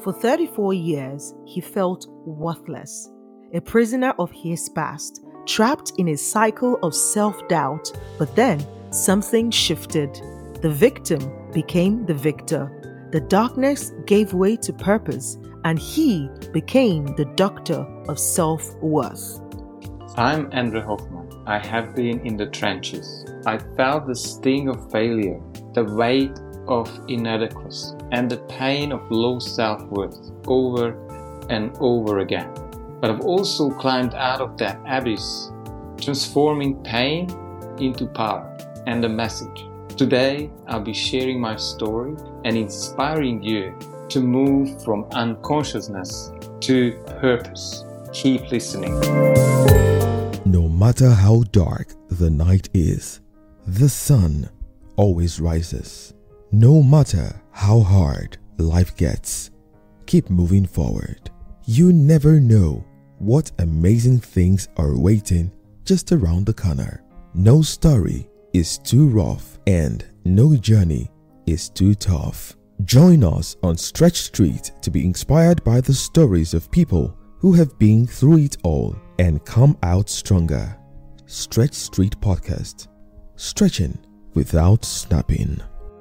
For 34 years, he felt worthless, a prisoner of his past, trapped in a cycle of self-doubt. But then something shifted. The victim became the victor. The darkness gave way to purpose, and he became the doctor of self-worth. I'm Andre Hoffman. I have been in the trenches. I felt the sting of failure, the weight of inadequacy, and the pain of low self-worth over and over again. But I've also climbed out of that abyss, transforming pain into power and a message. Today, I'll be sharing my story and inspiring you to move from unconsciousness to purpose. Keep listening. No matter how dark the night is, the sun always rises. No matter how hard life gets, keep moving forward. You never know what amazing things are waiting just around the corner. No story is too rough and no journey is too tough. Join us on Stretch Street to be inspired by the stories of people who have been through it all and come out stronger. Stretch Street Podcast. Stretching without snapping.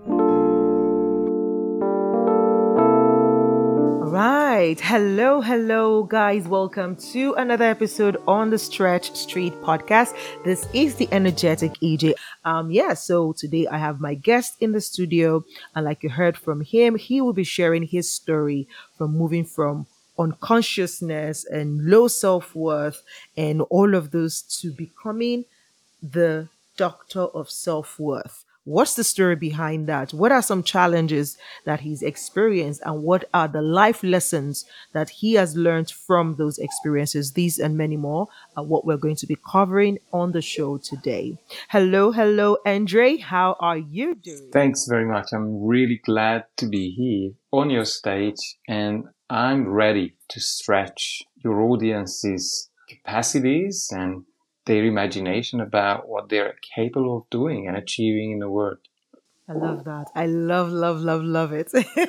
Right. Hello, guys. Welcome to another episode on the Stretch Street Podcast. This is the energetic EJ. So today I have my guest in the studio, and like you heard from him, he will be sharing his story from moving from unconsciousness and low self-worth and all of those to becoming the doctor of self-worth. What's the story behind that? What are some challenges that he's experienced, and what are the life lessons that he has learned from those experiences? These and many more are what we're going to be covering on the show today. Hello, Andre. How are you doing? Thanks very much. I'm really glad to be here on your stage, and I'm ready to stretch your audience's capacities and their imagination about what they're capable of doing and achieving in the world. I love that. I love it.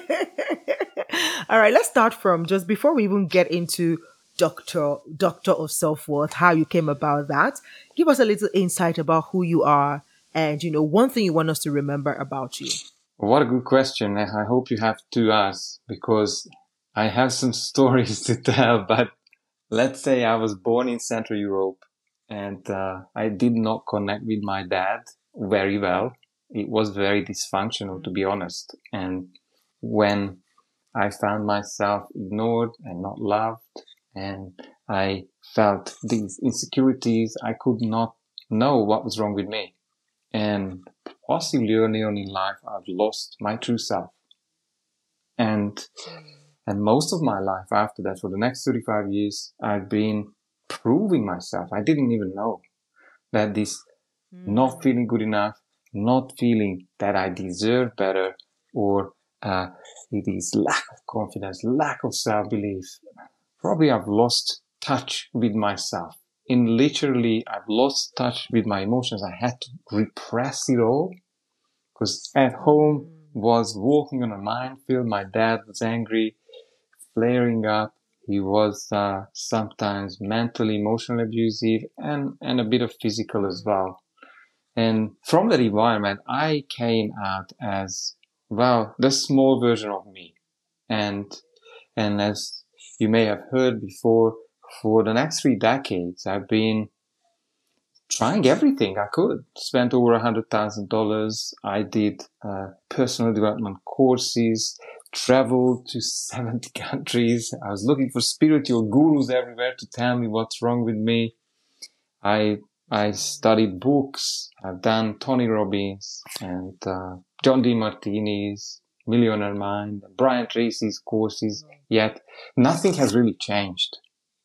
All right, let's start from just before we even get into doctor of self-worth, how you came about that. Give us a little insight about who you are and, one thing you want us to remember about you. What a good question. I hope you have to ask, because I have some stories to tell. But let's say I was born in Central Europe, and I did not connect with my dad very well. It was very dysfunctional, to be honest. And when I found myself ignored and not loved, and I felt these insecurities, I could not know what was wrong with me. And possibly early on in life, I've lost my true self. And most of my life after that, for the next 35 years, I've been proving myself. I didn't even know that this not feeling good enough, not feeling that I deserve better, or it is lack of confidence, lack of self-belief. Probably I've lost touch with myself. Literally, I've lost touch with my emotions. I had to repress it all, because at home was walking on a minefield. My dad was angry, flaring up. He was sometimes mentally, emotionally abusive, and a bit of physical as well. And from that environment, I came out as, well, the small version of me. And as you may have heard before, for the next 3 decades, I've been trying everything I could. Spent over $100,000. I did personal development courses, traveled to 70 countries. I was looking for spiritual gurus everywhere to tell me what's wrong with me. I studied books. I've done Tony Robbins and John DeMartini's Millionaire Mind, Brian Tracy's courses, yet nothing has really changed.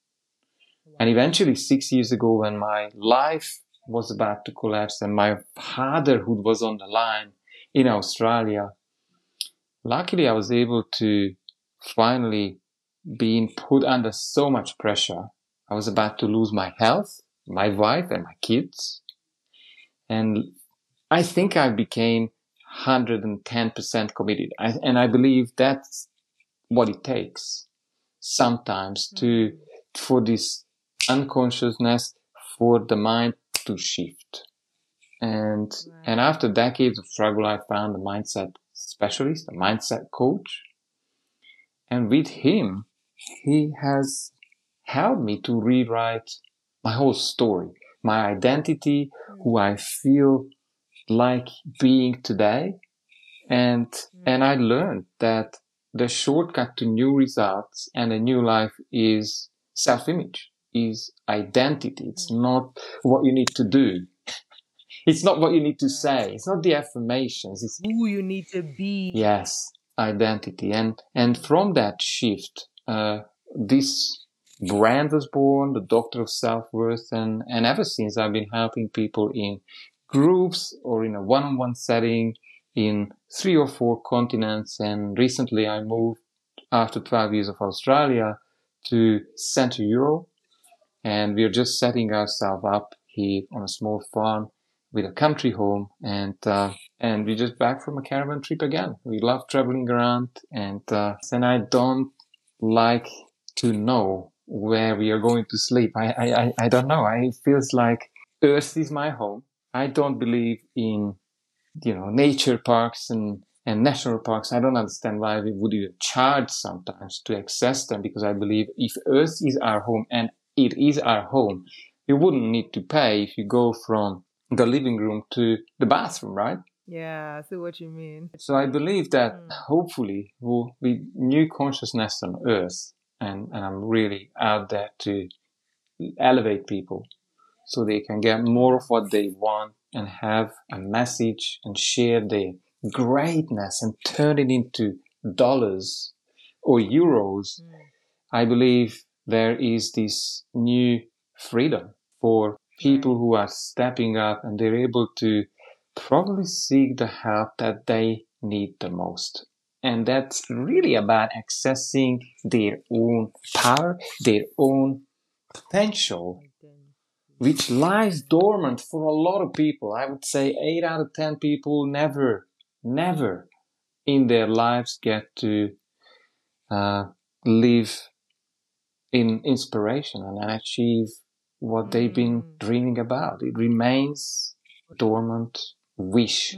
And eventually 6 years ago, when my life was about to collapse and my fatherhood was on the line in Australia, luckily I was able to finally being put under so much pressure. I was about to lose my health, my wife and my kids. And I think I became 110% committed. I believe that's what it takes sometimes for this unconsciousness, for the mind to shift. And after decades of struggle, I found a mindset specialist, a mindset coach. And with him, he has helped me to rewrite my whole story, my identity, who I feel like being today. And I learned that the shortcut to new results and a new life is self-image, is identity. It's not what you need to do. It's not what you need to say. It's not the affirmations. It's who you need to be. yes, identity. And from that shift, this brand was born, the Doctor of Self-Worth. And ever since I've been helping people in groups or in a one-on-one setting in 3 or 4 continents. And recently I moved after 12 years of Australia to Central Europe. And we're just setting ourselves up here on a small farm with a country home, and we're just back from a caravan trip again. We love traveling around, and I don't like to know where we are going to sleep. I don't know. It feels like Earth is my home. I don't believe in, nature parks and national parks. I don't understand why we would even charge sometimes to access them, because I believe if Earth is our home, and it is our home, you wouldn't need to pay if you go from the living room to the bathroom, right? Yeah, I see what you mean. So I believe that hopefully we'll be new consciousness on Earth, and I'm really out there to elevate people so they can get more of what they want and have a message and share their greatness and turn it into dollars or euros. I believe there is this new freedom for people who are stepping up, and they're able to probably seek the help that they need the most. And that's really about accessing their own power, their own potential, which lies dormant for a lot of people. I would say 8 out of 10 people never in their lives get to live in inspiration and achieve what they've been dreaming about. It remains a dormant wish.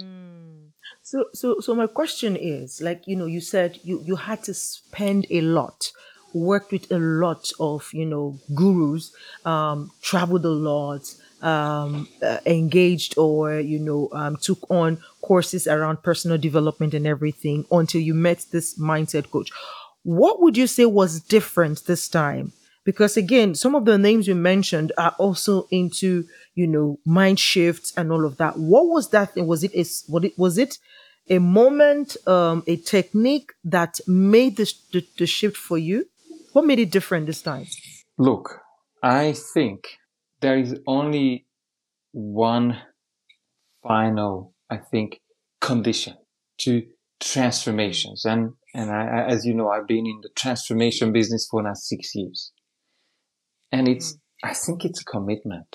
So my question is, like, you said you had to spend a lot, worked with a lot of, gurus, traveled a lot, engaged or, took on courses around personal development and everything until you met this mindset coach. What would you say was different this time? Because again, some of the names you mentioned are also into, mind shifts and all of that. What was that thing? Was it a moment, a technique that made the shift for you? What made it different this time? Look, I think there is only one final, condition to transformations. And I, as you know, I've been in the transformation business for now 6 years. And I think it's a commitment.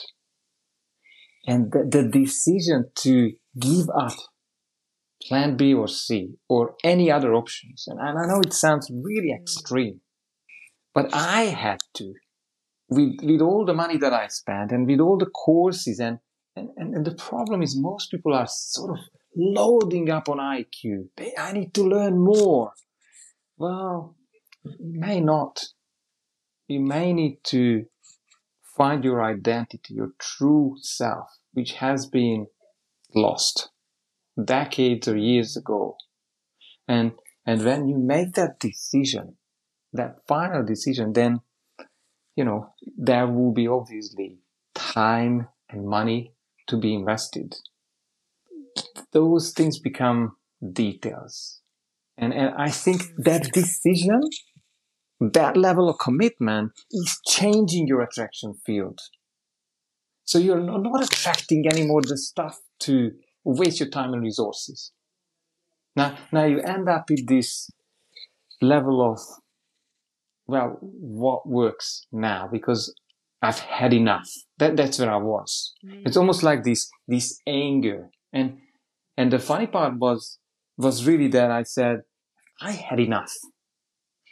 And the decision to give up plan B or C or any other options. And I know it sounds really extreme, but I had to, with all the money that I spent and with all the courses and the problem is most people are sort of loading up on IQ. I need to learn more. Well, you may not. You may need to find your identity, your true self, which has been lost decades or years ago. And when you make that decision, that final decision, then, there will be obviously time and money to be invested. Those things become details. And I think that decision, that level of commitment is changing your attraction field. So you're not attracting anymore the stuff to waste your time and resources. Now you end up with this level of, well, what works now? Because I've had enough. That's where I was. It's almost like this anger. And the funny part was really that I said, I had enough.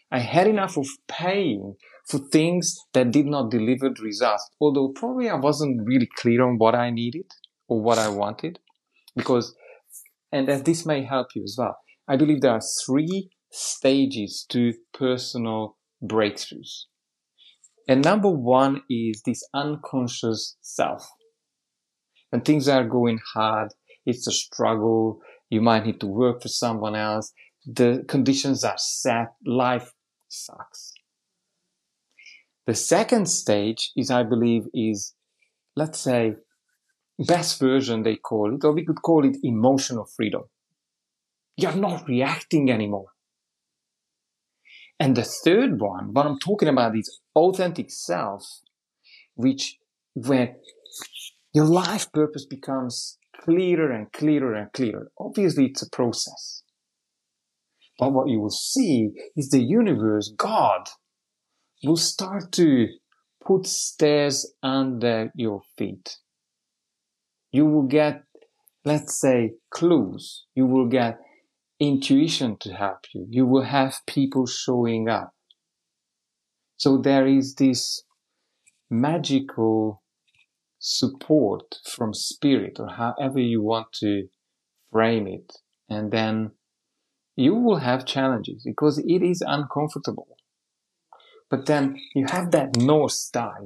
I had enough of paying for things that did not deliver the results, although probably I wasn't really clear on what I needed or what I wanted. Because, and this may help you as well, I believe there are 3 stages to personal breakthroughs. And number 1 is this unconscious self. When things are going hard, it's a struggle, you might need to work for someone else, the conditions are set, life sucks. The second stage is, I believe, let's say, best version they call it, or we could call it emotional freedom. You're not reacting anymore. And the third one, what I'm talking about, is authentic self, where your life purpose becomes clearer and clearer and clearer. Obviously, it's a process. But what you will see is the universe, God, will start to put stairs under your feet. You will get, let's say, clues. You will get intuition to help you. You will have people showing up. So there is this magical support from spirit, or however you want to frame it. And then you will have challenges because it is uncomfortable. But then you have that North Star,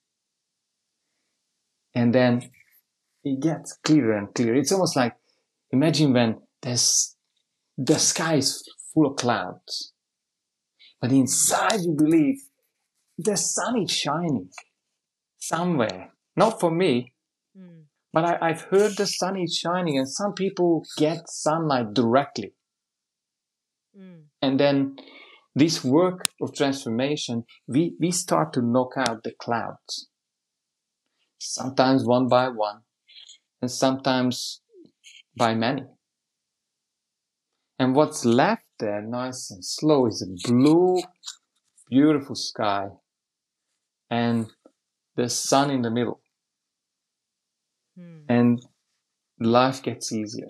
and then it gets clearer and clearer. It's almost like, imagine when the sky is full of clouds, but inside you believe the sun is shining somewhere. Not for me, but I've heard the sun is shining, and some people get sunlight directly. And then this work of transformation, we start to knock out the clouds. Sometimes one by one, and sometimes by many. And what's left there, nice and slow, is a blue, beautiful sky and the sun in the middle. And life gets easier.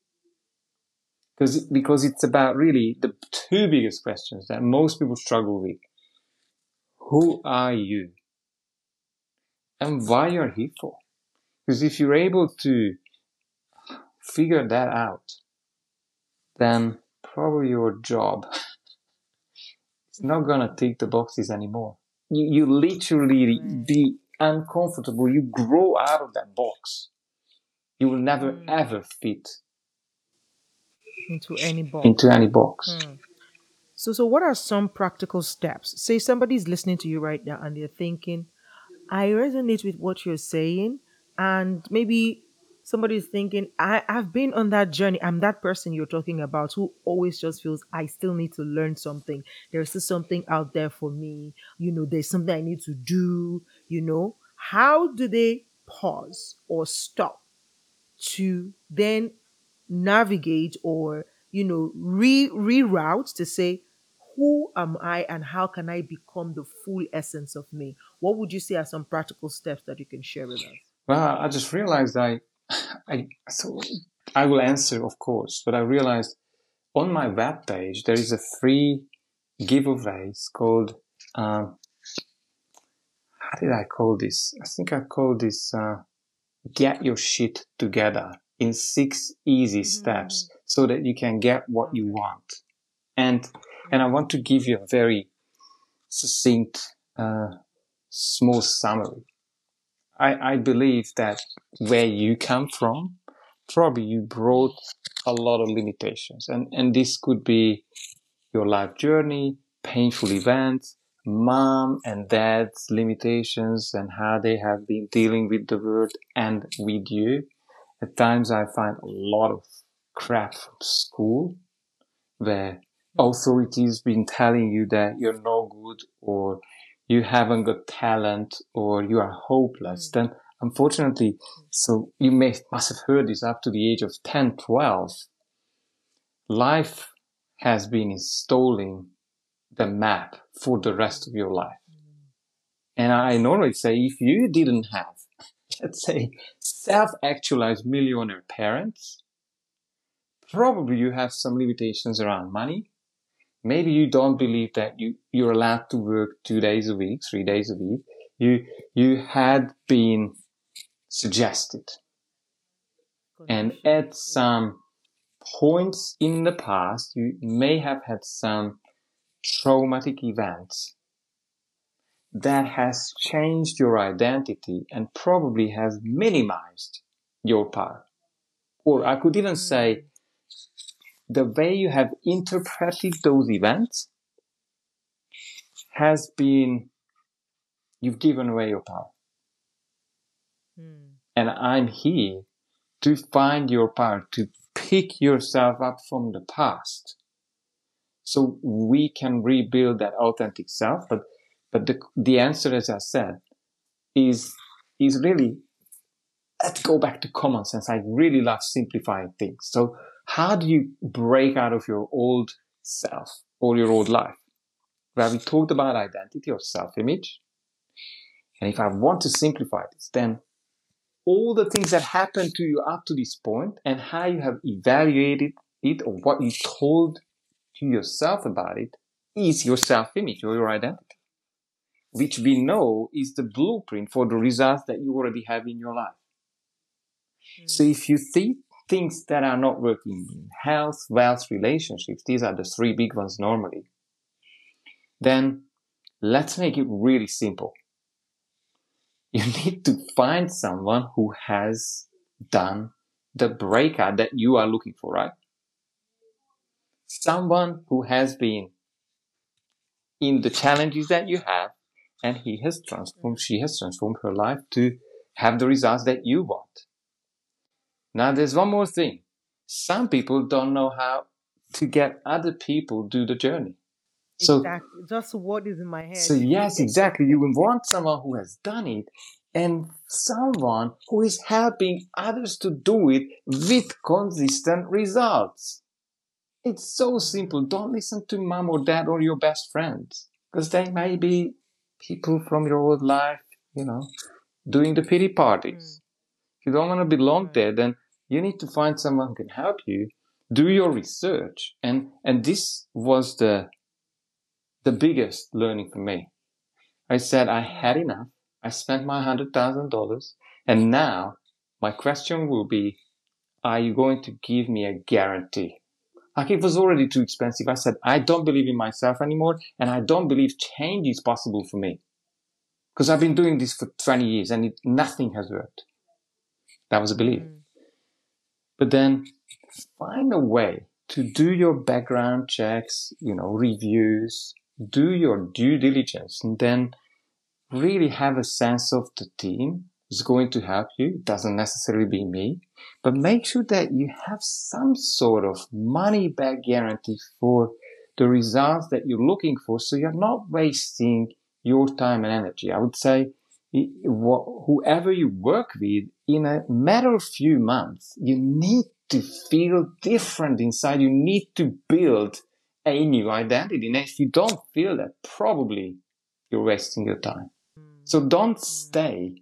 Because it's about really the 2 biggest questions that most people struggle with. Who are you? And why you're here for? Because if you're able to figure that out, then probably your job is not going to tick the boxes anymore. You literally be uncomfortable. You grow out of that box. You will never ever fit into any box. So what are some practical steps? Say somebody's listening to you right now and they're thinking, I resonate with what you're saying, and maybe somebody's thinking, I've been on that journey. I'm that person you're talking about who always just feels I still need to learn something. There's still something out there for me. There's something I need to do. How do they pause or stop to then navigate or reroute to say, who am I and how can I become the full essence of me? What would you say are some practical steps that you can share with us? Well, I just realized so I will answer, of course, but I realized on my webpage there is a free giveaway. It's called, how did I call this? I think I called this Get Your Shit Together in 6 easy steps so that you can get what you want. And I want to give you a very succinct, small summary. I believe that where you come from, probably you brought a lot of limitations. And this could be your life journey, painful events, mom and dad's limitations and how they have been dealing with the world and with you. At times I find a lot of crap from school where authorities been telling you that you're no good or you haven't got talent or you are hopeless. Then unfortunately, so you must have heard this up to the age of 10, 12, life has been installing the map for the rest of your life. And I normally say, if you didn't have, let's say, self-actualized millionaire parents, probably you have some limitations around money, Maybe you don't believe that you're allowed to work 2 days a week, 3 days a week. You had been suggested. And at some points in the past, you may have had some traumatic events that has changed your identity and probably has minimized your power. Or I could even say the way you have interpreted those events has been, you've given away your power. And I'm here to find your power, to pick yourself up from the past so we can rebuild that authentic self. But the answer, as I said, is really, let's go back to common sense. I really love simplifying things. So how do you break out of your old self or your old life? Well, we talked about identity or self-image. And if I want to simplify this, then all the things that happened to you up to this point and how you have evaluated it or what you told to yourself about it is your self-image or your identity, which we know is the blueprint for the results that you already have in your life. So if you think things that are not working in health, wealth, relationships, these are the three big ones normally, then let's make it really simple. You need to find someone who has done the breakout that you are looking for, right? Someone who has been in the challenges that you have, and she has transformed her life to have the results that you want. Now, there's one more thing. Some people don't know how to get other people do the journey. So, Exactly. Just what is in my head. so yes, exactly. You want someone who has done it and someone who is helping others to do it with consistent results. It's so simple. Don't listen to mom or dad or your best friends, because they may be people from your old life, doing the pity parties. If you don't want to belong there, then you need to find someone who can help you do your research. And this was the biggest learning for me. I said I had enough. I spent my $100,000, and now my question will be, are you going to give me a guarantee? Like, it was already too expensive. I said, I don't believe in myself anymore, and I don't believe change is possible for me. Because I've been doing this for 20 years and nothing has worked. That was a belief. But then find a way to do your background checks, reviews, do your due diligence, and then really have a sense of the team who's going to help you. It doesn't necessarily be me, but make sure that you have some sort of money back guarantee for the results that you're looking for, so you're not wasting your time and energy. I would say whoever you work with, in a matter of few months, you need to feel different inside. You need to build a new identity. And if you don't feel that, probably you're wasting your time. So don't stay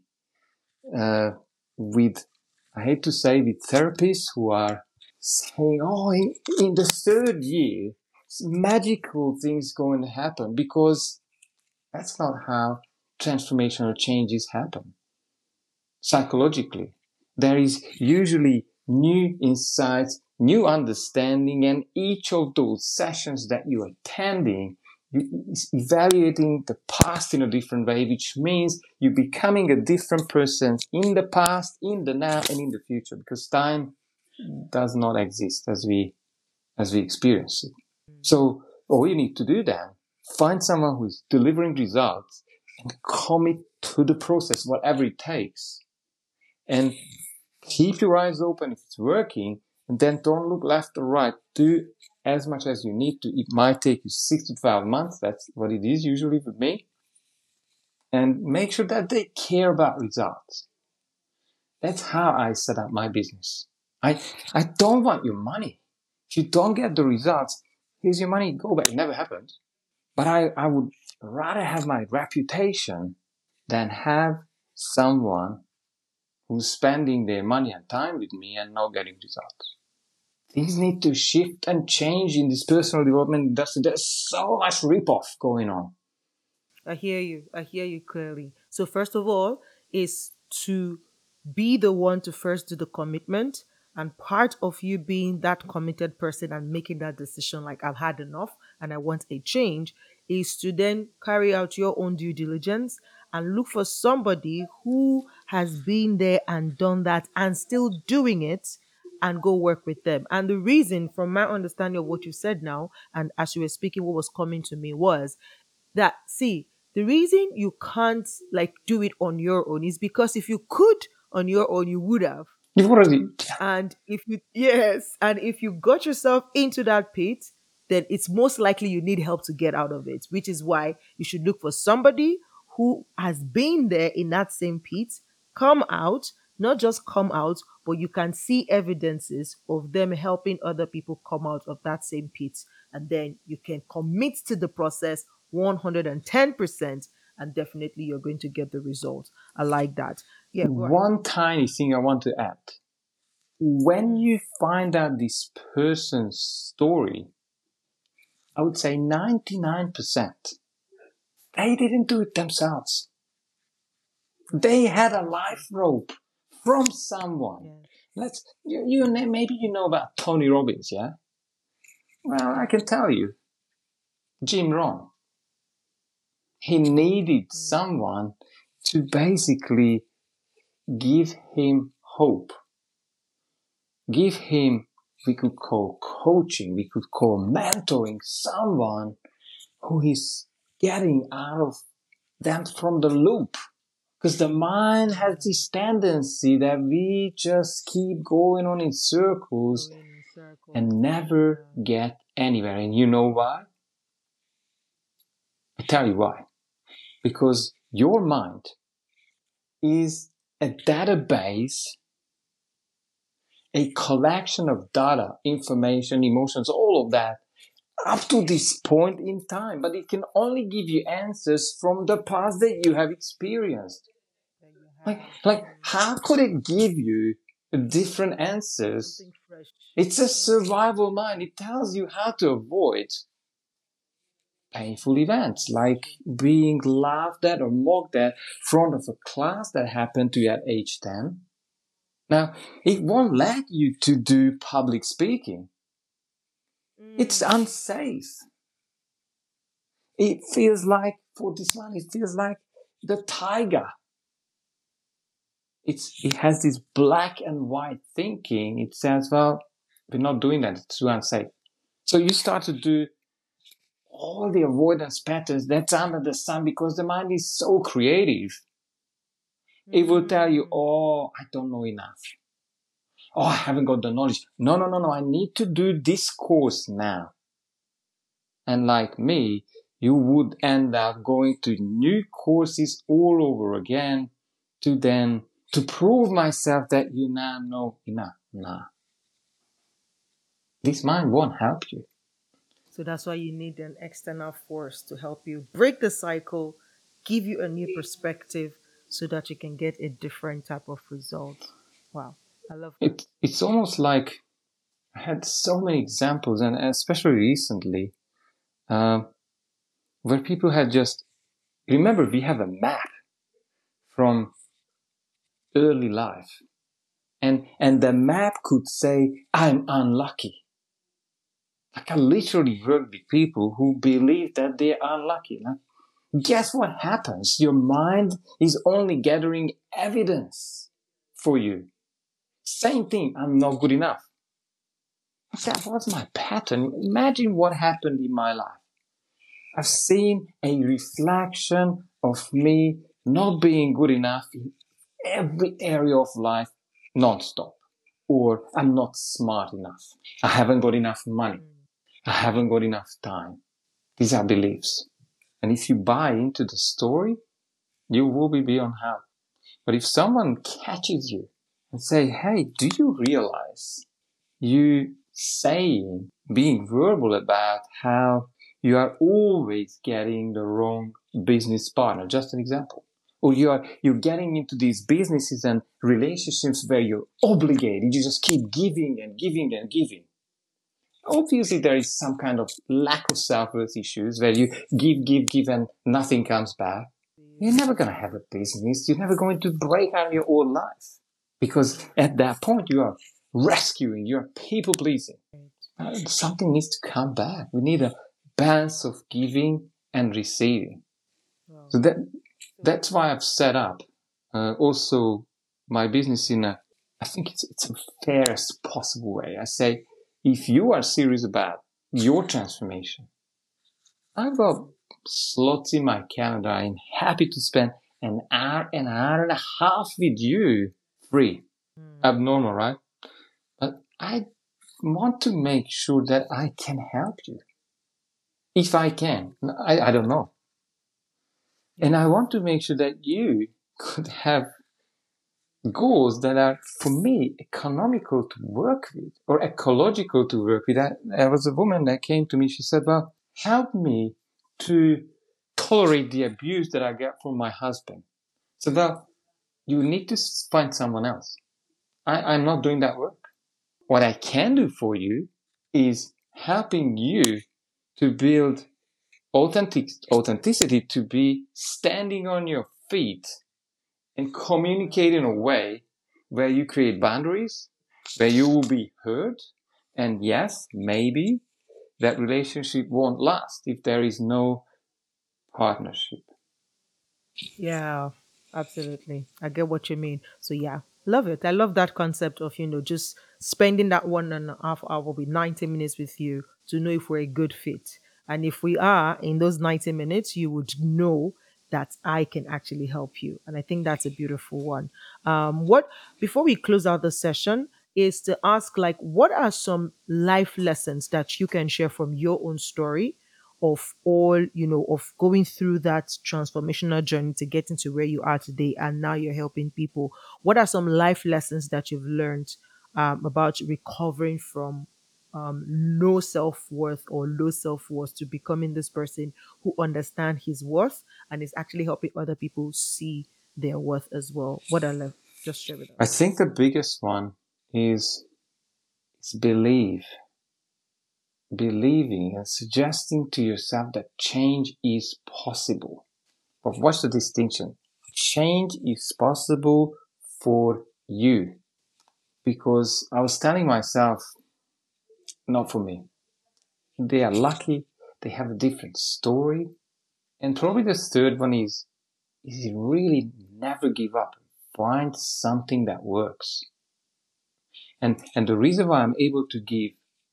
with, I hate to say, with therapists who are saying, in the third year, magical things going to happen, because that's not how transformational changes happen. Psychologically, there is usually new insights, new understanding, and each of those sessions that you're attending, is evaluating the past in a different way, which means you're becoming a different person in the past, in the now, and in the future, because time does not exist as we experience it. So all you need to do then, find someone who is delivering results and commit to the process, whatever it takes. And keep your eyes open if it's working, and then don't look left or right. Do as much as you need to. It might take you 6 to 12 months. That's what it is usually with me. And make sure that they care about results. That's how I set up my business. I don't want your money. If you don't get the results, here's your money, go back. It never happened. But I would rather have my reputation than have someone who's spending their money and time with me and not getting results. things need to shift and change in this personal development industry. There's so much rip-off going on. I hear you. I hear you clearly. So first of all, is to be the one to first do the commitment. And part of you being that committed person and making that decision, like I've had enough and I want a change, is to then carry out your own due diligence and look for somebody who has been there and done that and still doing it, and go work with them. And the reason, from my understanding of what you said now, and as you were speaking, what was coming to me was that, see, the reason you can't like do it on your own is because if you could on your own, you would have. You've already, And if you, yes, and if you got yourself into that pit, then it's most likely you need help to get out of it, which is why you should look for somebody who has been there in that same pit, come out, not just come out, but you can see evidences of them helping other people come out of that same pit. And then you can commit to the process 110%, and definitely you're going to get the result. I like that. Yeah, go ahead. one tiny thing I want to add. When you find out this person's story, I would say 99%, they didn't do it themselves. They had a life rope from someone. Yeah. Maybe you know about Tony Robbins, yeah? Well, I can tell you, Jim Rohn, he needed someone to basically give him hope. Give him, we could call coaching, we could call mentoring, someone who is getting out of them from the loop. Because the mind has this tendency that we just keep going on in circles and never get anywhere. And you know why? I tell you why. Because your mind is a database, a collection of data, information, emotions, all of that up to this point in time. But it can only give you answers from the past that you have experienced. Like how could it give you different answers? It's a survival mind. It tells you how to avoid painful events, like being laughed at or mocked at in front of a class that happened to you at age 10. Now, it won't let you to do public speaking. It's unsafe. It feels like, for this one, it feels like the tiger. It has this black and white thinking. It says, well, we're not doing that. It's too unsafe. So you start to do all the avoidance patterns that's under the sun because the mind is so creative. It will tell you, oh, I don't know enough. Oh, I haven't got the knowledge. No. I need to do this course now. And like me, you would end up going to new courses all over again to prove myself that you now know enough. Nah. This mind won't help you. So that's why you need an external force to help you break the cycle, give you a new perspective so that you can get a different type of result. Wow. I love that. It's almost like I had so many examples, and especially recently, where people had just, remember, we have a map from early life. And the map could say, I'm unlucky. Like I literally work with people who believe that they're unlucky. Now, guess what happens? Your mind is only gathering evidence for you. Same thing, I'm not good enough. That was my pattern. Imagine what happened in my life. I've seen a reflection of me not being good enough in every area of life non-stop. Or I'm not smart enough. I haven't got enough money. I haven't got enough time. These are beliefs. And if you buy into the story, you will be beyond help. But if someone catches you and say, hey, do you realize you saying, being verbal about how you are always getting the wrong business partner, just an example. Or you're getting into these businesses and relationships where you're obligated, you just keep giving and giving and giving. obviously there is some kind of lack of self-worth issues where you give, and nothing comes back. You're never going to have a business. You're never going to break out of your old life, because at that point you are rescuing, you're people pleasing. Something needs to come back. We need a balance of giving and receiving. Wow. So that's why I've set up also my business I think it's the fairest possible way. I say, if you are serious about your transformation, I've got slots in my calendar. I'm happy to spend an hour and a half with you free. Abnormal, right? But I want to make sure that I can help you. If I can. I don't know. And I want to make sure that you could have goals that are, for me, economical to work with or ecological to work with. There was a woman that came to me. She said, well, help me to tolerate the abuse that I get from my husband. So, well, you need to find someone else. I'm not doing that work. What I can do for you is helping you to build authenticity, to be standing on your feet and communicate in a way where you create boundaries, where you will be heard. And yes, maybe that relationship won't last if there is no partnership. Yeah, absolutely. I get what you mean. So yeah, love it. I love that concept of, just spending that 1.5 hour with 90 minutes with you to know if we're a good fit. And if we are in those 90 minutes, you would know that I can actually help you. And I think that's a beautiful one. What Before we close out the session is to ask, like, what are some life lessons that you can share from your own story of of going through that transformational journey to getting to where you are today, and now you're helping people? What are some life lessons that you've learned about recovering from no self-worth or low self-worth to becoming this person who understands his worth and is actually helping other people see their worth as well? What are left? Just share with I us. think the biggest one is believing and suggesting to yourself that change is possible. But what's the distinction? Change is possible for you. Because I was telling myself, not for me. They are lucky, they have a different story. And probably the third one is really never give up. Find something that works. And the reason why I'm able to give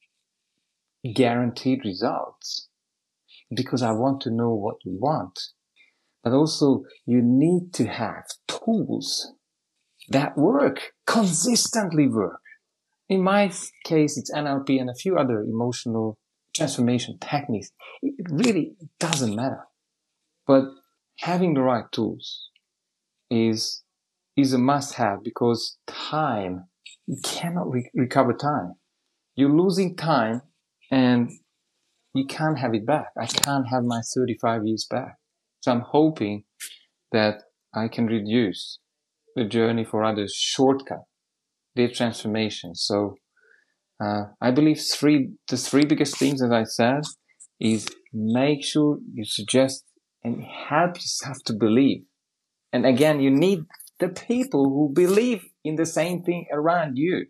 guaranteed results is because I want to know what you want. But also you need to have tools that work, consistently work. In my case, it's NLP and a few other emotional transformation techniques. It really doesn't matter. But having the right tools is a must-have, because time, you cannot recover time. You're losing time and you can't have it back. I can't have my 35 years back. So I'm hoping that I can reduce the journey for others, shortcut their transformation. So I believe the three biggest things, as I said, is make sure you suggest and help yourself to believe. And again, you need the people who believe in the same thing around you.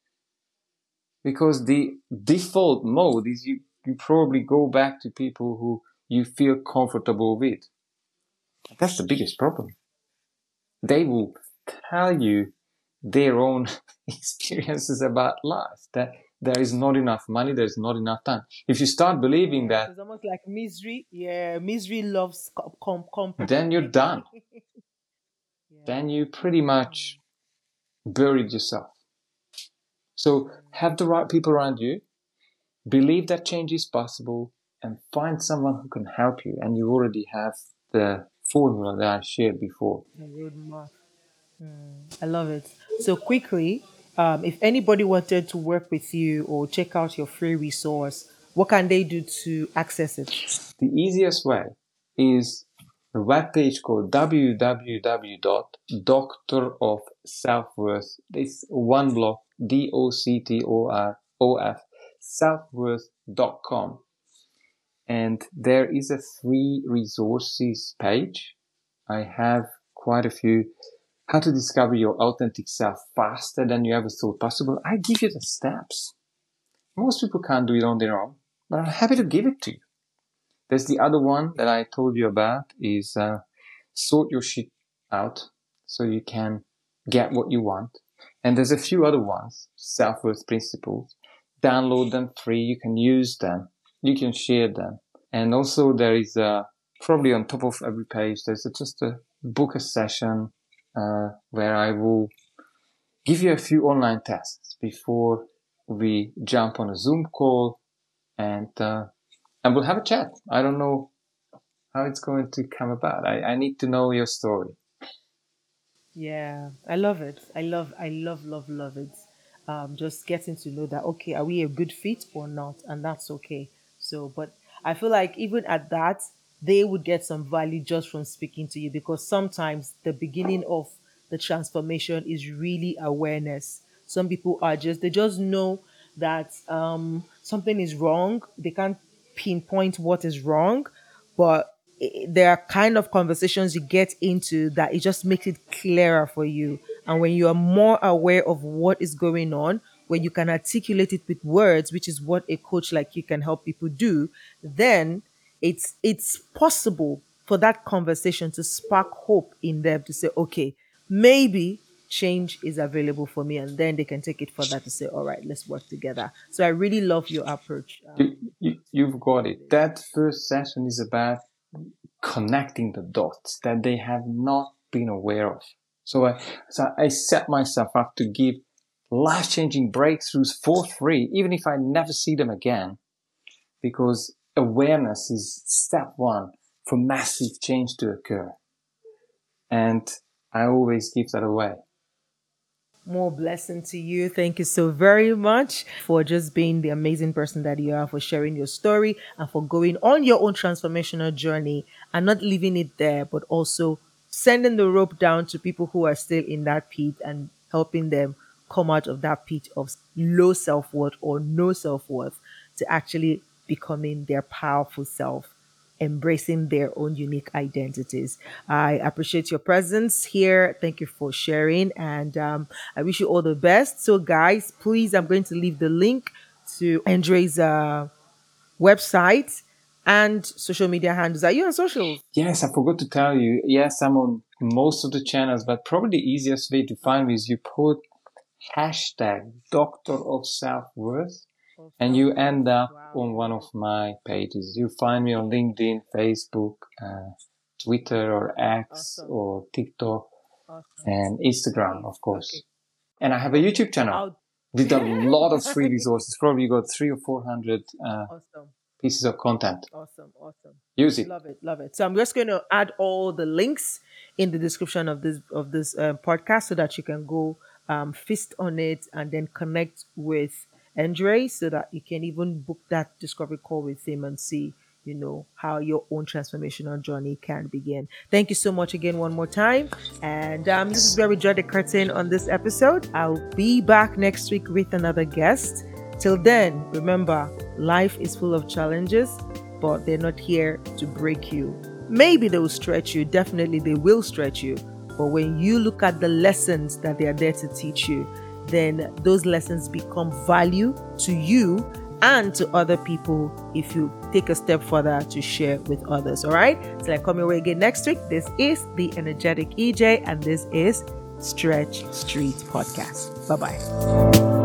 Because the default mode is you probably go back to people who you feel comfortable with. That's the biggest problem. They will tell you their own experiences about life, that there is not enough money, there is not enough time. If you start believing that, It's almost like misery. Yeah, misery loves company. then you're done. Yeah. Then you pretty much buried yourself. So have the right people around you, believe that change is possible, and find someone who can help you. And you already have the formula that I shared before. The roadmap. I love it. So quickly, if anybody wanted to work with you or check out your free resource, what can they do to access it? The easiest way is a webpage called www.doctorofselfworth. This one block, DOCTOROF selfworth.com. And there is a free resources page. I have quite a few. How to discover your authentic self faster than you ever thought possible. I give you the steps. Most people can't do it on their own, but I'm happy to give it to you. There's the other one that I told you about is sort your shit out so you can get what you want. And there's a few other ones, self-worth principles. Download them free. You can use them. You can share them. And also there is probably on top of every page, there's just a book a session where I will give you a few online tests before we jump on a Zoom call and we'll have a chat. I don't know how it's going to come about. I need to know your story. Yeah, I love it. Love it. Just getting to know that, okay, are we a good fit or not? And that's okay. So, but I feel like even at that, they would get some value just from speaking to you, because sometimes the beginning of the transformation is really awareness. Some people are they just know that something is wrong. They can't pinpoint what is wrong, but there are kind of conversations you get into that it just makes it clearer for you. And when you are more aware of what is going on, when you can articulate it with words, which is what a coach like you can help people do, then it's possible for that conversation to spark hope in them to say, okay, maybe change is available for me, and then they can take it further to say, all right, let's work together. So I really love your approach. You've got it. That first session is about connecting the dots that they have not been aware of. So I set myself up to give life-changing breakthroughs for free, even if I never see them again, because awareness is step one for massive change to occur. And I always give that away. More blessing to you. Thank you so very much for just being the amazing person that you are, for sharing your story, and for going on your own transformational journey and not leaving it there, but also sending the rope down to people who are still in that pit and helping them come out of that pit of low self-worth or no self-worth to actually becoming their powerful self, embracing their own unique identities. I appreciate your presence here. Thank you for sharing, and I wish you all the best. So guys, please, I'm going to leave the link to Andre's website and social media handles. Are you on socials? Yes, I forgot to tell you. Yes, I'm on most of the channels, but probably the easiest way to find me is you put hashtag Doctor of Self-Worth, and you end up on one of my pages. You find me on LinkedIn, Facebook, Twitter, or X, or TikTok, and Instagram, of course. Okay. And I have a YouTube channel with a lot of free resources. Probably got 300 or 400 pieces of content. Awesome. Use it. Love it. So I'm just going to add all the links in the description of this podcast so that you can go feast on it and then connect with Andre, so that you can even book that discovery call with him and see, how your own transformational journey can begin. Thank you so much again one more time. And this is where we draw the curtain on this episode. I'll be back next week with another guest. Till then, remember, life is full of challenges, but they're not here to break you. Maybe they will stretch you. Definitely they will stretch you. But when you look at the lessons that they are there to teach you, then those lessons become value to you and to other people if you take a step further to share with others. All right? So I come your way again next week. This is the Energetic EJ, and this is Stretch Street Podcast. Bye-bye.